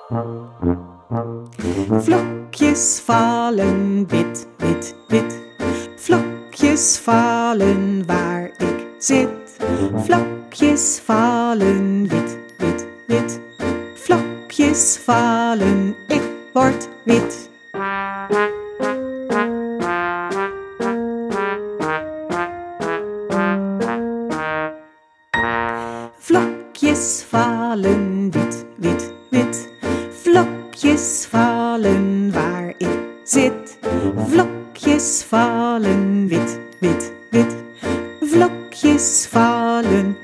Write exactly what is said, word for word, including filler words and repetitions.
Vlokjes vallen wit, wit, wit. Vlokjes vallen waar ik zit. Vlokjes vallen wit, wit, wit. Vlokjes vallen, ik word wit. Vlokjes vallen wit, wit, wit. Vlokjes vallen waar ik zit. Vlokjes vallen wit, wit, wit. Vlokjes vallen,